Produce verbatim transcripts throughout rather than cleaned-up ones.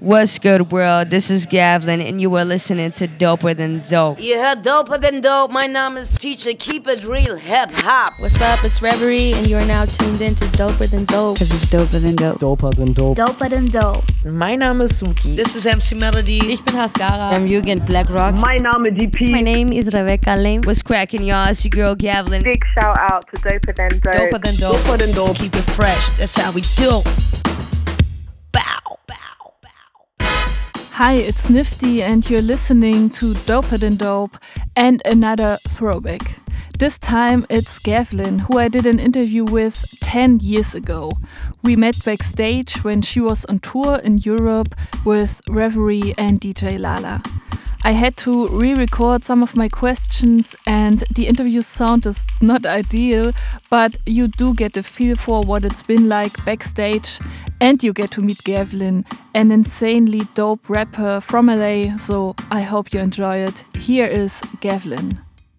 What's good, world? This is Gavlin, and you are listening to Doper Than Dope. Yeah, Doper Than Dope. My name is Teacher. Keep it real hip hop. What's up? It's Reverie, and you are now tuned in to Doper Than Dope. This is Doper Than Dope. Doper Than Dope. Doper Than Dope. Mein Name ist Suki. This is M C Melody. Ich bin Haskara. I'm Jugend Blackrock. My name is D P. My name is Rebecca Lane. What's cracking, y'all? It's your girl, Gavlin. Big shout out to Doper Than Dope. Doper Than Dope. Doper Than Dope. Keep it fresh. That's how we do. Bow, bow. Hi, it's Nifty and you're listening to Doper Than Dope and another throwback. This time it's Gavlin, who I did an interview with ten years ago. We met backstage when she was on tour in Europe with Reverie and D J Lala. I had to re-record some of my questions and the interview sound is not ideal, but you do get a feel for what it's been like backstage and you get to meet Gavlin, an insanely dope rapper from L A, so I hope you enjoy it. Here is Gavlin.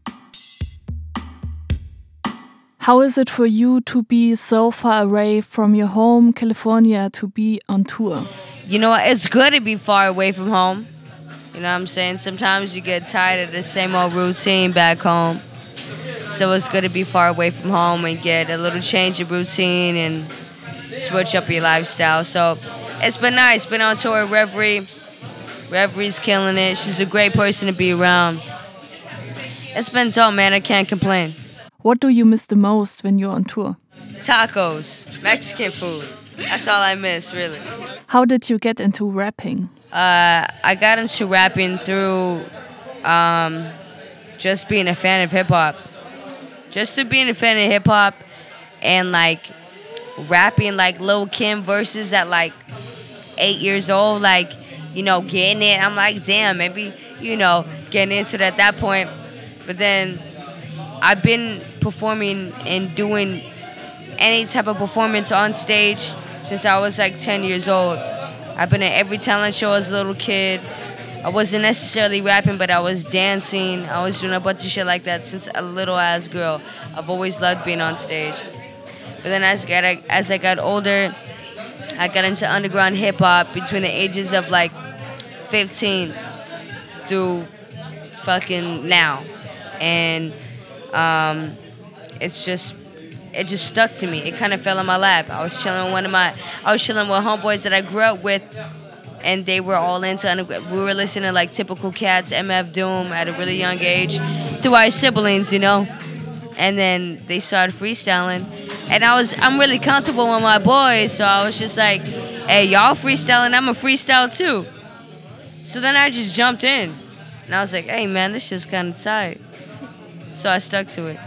How is it for you to be so far away from your home, California, to be on tour? You know what? It's good to be far away from home. You know what I'm saying? Sometimes you get tired of the same old routine back home. So it's good to be far away from home and get a little change of routine and switch up your lifestyle. So it's been nice. Been on tour with Reverie. Reverie's killing it. She's a great person to be around. It's been dope, man. I can't complain. What do you miss the most when you're on tour? Tacos. Mexican food. That's all I miss, really. How did you get into rapping? Uh, I got into rapping through um, just being a fan of hip-hop. Just through being a fan of hip-hop and, like, rapping, like, Lil' Kim verses at, like, eight years old. Like, you know, getting it. I'm like, damn, maybe, you know, getting into it at that point. But then I've been performing and doing any type of performance on stage since I was, like, ten years old. I've been at every talent show as a little kid. I wasn't necessarily rapping, but I was dancing. I was doing a bunch of shit like that since a little ass girl. I've always loved being on stage. But then as I got, as I got older, I got into underground hip hop between the ages of like fifteen through fucking now. And um, it's just... it just stuck to me. It kind of fell in my lap. I was chilling with one of my, I was chilling with homeboys that I grew up with, and they were all into, we were listening to like Typical Cats, M F Doom at a really young age, through our siblings, you know. And then they started freestyling, and I was, I'm really comfortable with my boys, so I was just like, hey, y'all freestyling, I'm a freestyle too. So then I just jumped in, and I was like, hey man, this shit's kind of tight. So I stuck to it.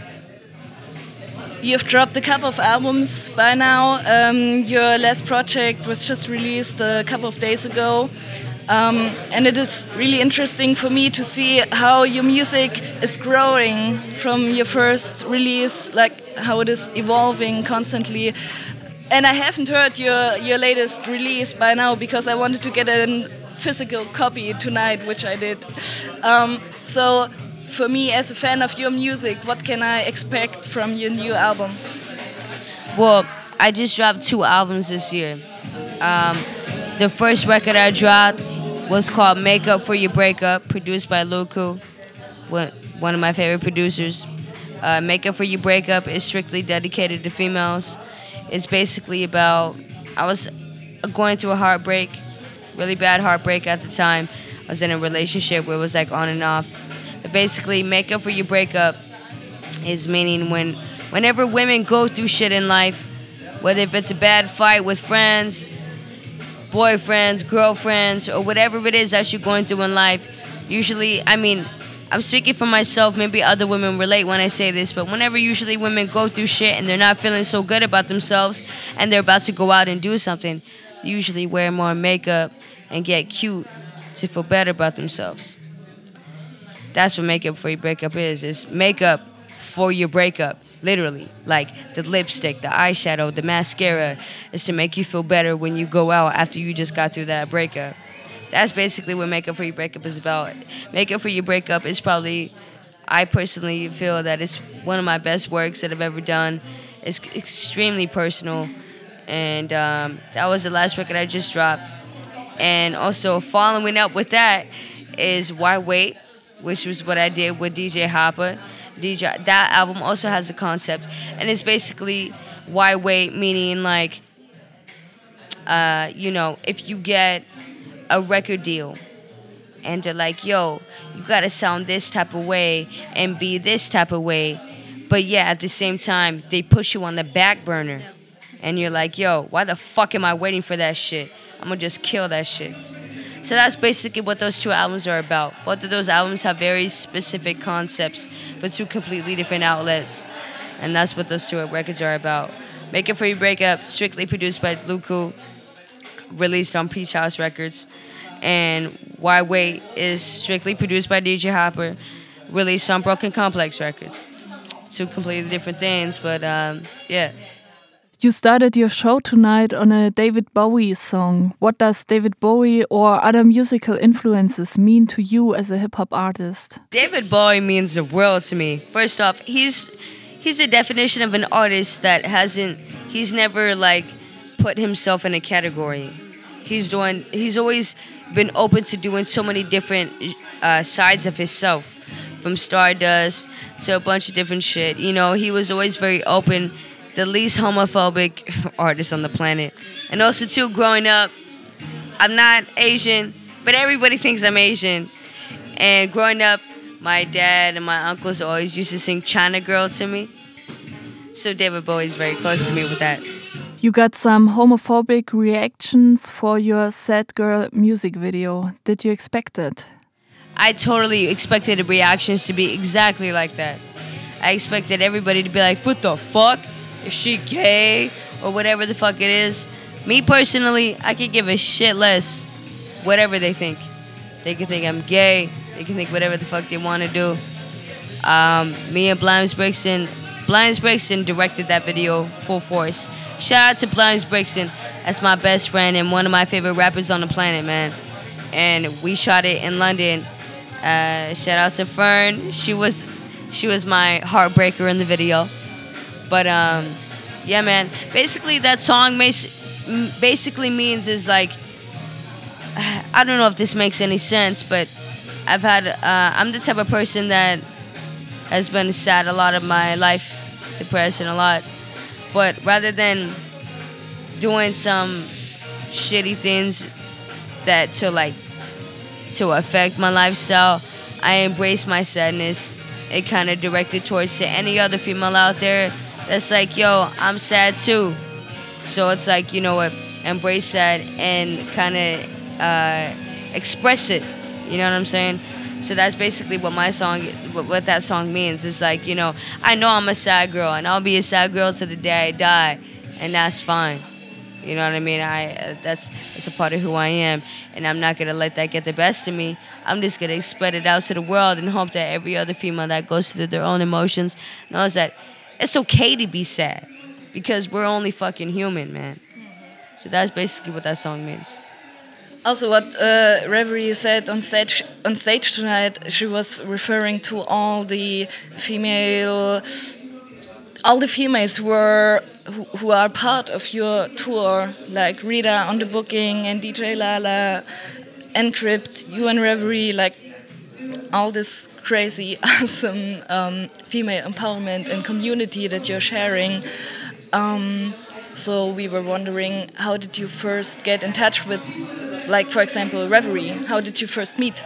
You've dropped a couple of albums by now. Um, your last project was just released a couple of days ago. Um, and it is really interesting for me to see how your music is growing from your first release, like how it is evolving constantly. And I haven't heard your, your latest release by now because I wanted to get a physical copy tonight, which I did. Um, so. For me, as a fan of your music, what can I expect from your new album? Well, I just dropped two albums this year. Um, the first record I dropped was called Make Up For Your Breakup, produced by Luku, one of my favorite producers. Uh, Make Up For Your Breakup is strictly dedicated to females. It's basically about, I was going through a heartbreak, really bad heartbreak at the time. I was in a relationship where it was like on and off. But basically, make up for your breakup is meaning when, whenever women go through shit in life, whether if it's a bad fight with friends, boyfriends, girlfriends, or whatever it is that you're going through in life, usually, I mean, I'm speaking for myself, maybe other women relate when I say this, but whenever usually women go through shit and they're not feeling so good about themselves and they're about to go out and do something, they usually wear more makeup and get cute to feel better about themselves. That's what makeup for your breakup is. It's makeup for your breakup, literally. Like the lipstick, the eyeshadow, the mascara is to make you feel better when you go out after you just got through that breakup. That's basically what makeup for your breakup is about. Makeup for your breakup is probably, I personally feel that it's one of my best works that I've ever done. It's extremely personal. And um, that was the last record I just dropped. And also following up with that is Why Wait, which was what I did with D J Hopper. D J that album also has a concept, and it's basically why wait, meaning like, uh, you know, if you get a record deal, and they're like, yo, you gotta sound this type of way and be this type of way, but yeah, at the same time, they push you on the back burner, and you're like, yo, why the fuck am I waiting for that shit? I'm gonna just kill that shit. So that's basically what those two albums are about. Both of those albums have very specific concepts for two completely different outlets. And that's what those two records are about. Make It For You Break Up, strictly produced by Luku, released on Peach House Records. And Why Wait is strictly produced by D J Hopper, released on Broken Complex Records. Two completely different things, but um, yeah. You started your show tonight on a David Bowie song. What does David Bowie or other musical influences mean to you as a hip-hop artist? David Bowie means the world to me. First off, he's he's the definition of an artist that hasn't, he's never like put himself in a category. He's doing, he's always been open to doing so many different uh, sides of himself, from Stardust to a bunch of different shit. You know, he was always very open. The least homophobic artist on the planet. And also, too, growing up, I'm not Asian, but everybody thinks I'm Asian. And growing up, my dad and my uncles always used to sing China Girl to me. So David Bowie's very close to me with that. You got some homophobic reactions for your Sad Girl music video. Did you expect it? I totally expected the reactions to be exactly like that. I expected everybody to be like, what the fuck? Is she gay? Or whatever the fuck it is. Me personally, I could give a shit less whatever they think. They can think I'm gay. They can think whatever the fuck they want to do. Um, me and Blimes Brixton, Blimes Brixton directed that video full force. Shout out to Blimes Brixton. That's my best friend and one of my favorite rappers on the planet, man. And we shot it in London. Uh, shout out to Fern. She was, she was my heartbreaker in the video. But, um, yeah, man. Basically, that song basically means is, like, I don't know if this makes any sense, but I've had, uh, I'm the type of person that has been sad a lot of my life, depressed and a lot. But rather than doing some shitty things that to, like, to affect my lifestyle, I embrace my sadness. It kind of directed towards to any other female out there that's like, yo, I'm sad too. So it's like, you know what, embrace that and kind of uh, express it. You know what I'm saying? So that's basically what my song, what, what that song means. It's like, you know, I know I'm a sad girl, and I'll be a sad girl to the day I die, and that's fine. You know what I mean? I uh, that's that's a part of who I am, and I'm not gonna let that get the best of me. I'm just gonna spread it out to the world and hope that every other female that goes through their own emotions knows that it's okay to be sad, because we're only fucking human, man. So that's basically what that song means. Also, what uh, Reverie said on stage on stage tonight, she was referring to all the female, all the females who were who, who are part of your tour, like Rita on the booking and D J Lala, Encrypt, you and Reverie, like all this crazy, awesome um, female empowerment and community that you're sharing. Um, so we were wondering, how did you first get in touch with, like, for example, Reverie? How did you first meet?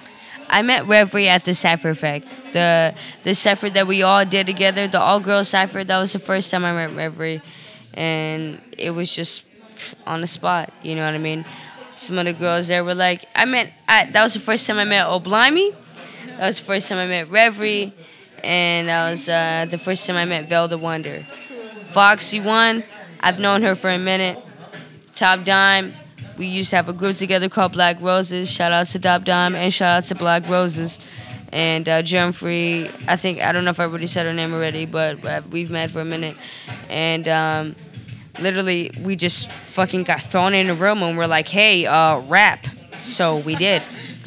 I met Reverie at the Cypher Effect. The the Cypher that we all did together, the all-girls Cypher, that was the first time I met Reverie. And it was just on the spot, you know what I mean? Some of the girls there were like, I met, I, that was the first time I met Oblimey. That was the first time I met Reverie. And that was uh, the first time I met Velda Wonder. Foxy One, I've known her for a minute. Top Dime, we used to have a group together called Black Roses. Shout out to Top Dime and shout out to Black Roses. And uh, Germ Free, I think, I don't know if I already said her name already, but uh, we've met for a minute. And um, literally, we just fucking got thrown in a room and we're like, hey, uh, rap. So we did.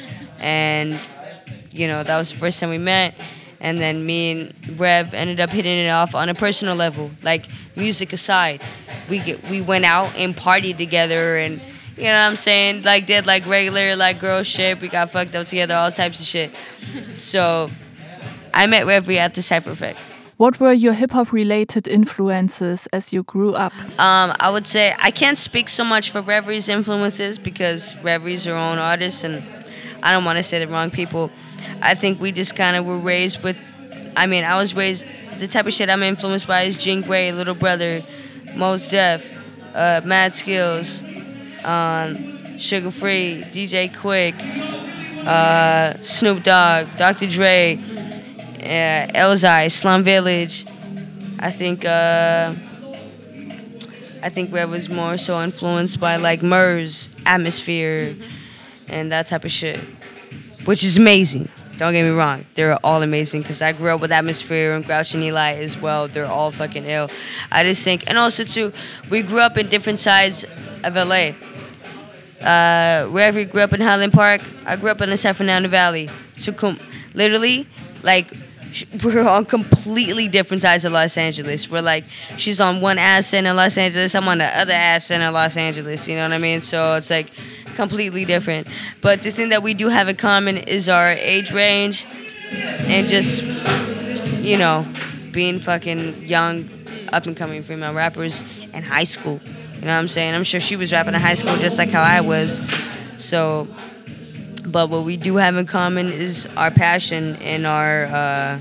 And, you know, that was the first time we met. And then me and Rev ended up hitting it off on a personal level, like music aside. We get, we went out and partied together, and You know what I'm saying? Like, did like regular like girl shit. We got fucked up together, all types of shit. So I met Reverie at the Cypher Effect. What were your hip-hop related influences as you grew up? Um, I would say I can't speak so much for Reverie's influences because Reverie's her own artist and I don't want to say the wrong people. I think we just kind of were raised with, I mean, I was raised, the type of shit I'm influenced by is Jean Grey, Little Brother, Mos Def, uh, Mad Skills, um, Sugar Free, D J Quick, uh, Snoop Dogg, Doctor Dre, uh, Elzai, Slum Village. I think uh, I think Red was more so influenced by like Murs, Atmosphere, and that type of shit, which is amazing. Don't get me wrong, they're all amazing because I grew up with Atmosphere and Grouch and Eli as well. They're all fucking ill. I just think, and also too, we grew up in different sides of L A. Uh, Reverie grew up in Highland Park. I grew up in the San Fernando Valley. So com- literally, like, sh- we're on completely different sides of Los Angeles. We're like, she's on one ass end of Los Angeles, I'm on the other ass end of Los Angeles. You know what I mean? So it's like completely different. But the thing that we do have in common is our age range and just, you know, being fucking young, up and coming female rappers in high school. You know what I'm saying? I'm sure she was rapping in high school just like how I was. So, but what we do have in common is our passion and our uh,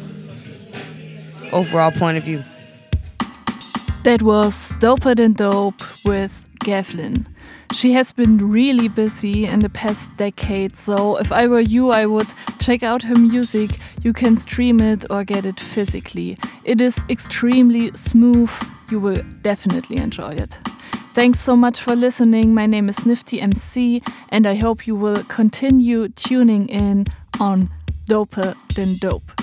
overall point of view. That was Doper Than Dope with Gavlin. She has been really busy in the past decade, so if I were you, I would check out her music. You can stream it or get it physically. It is extremely smooth. You will definitely enjoy it. Thanks so much for listening. My name is Nifty M C, and I hope you will continue tuning in on Doper Than Dope.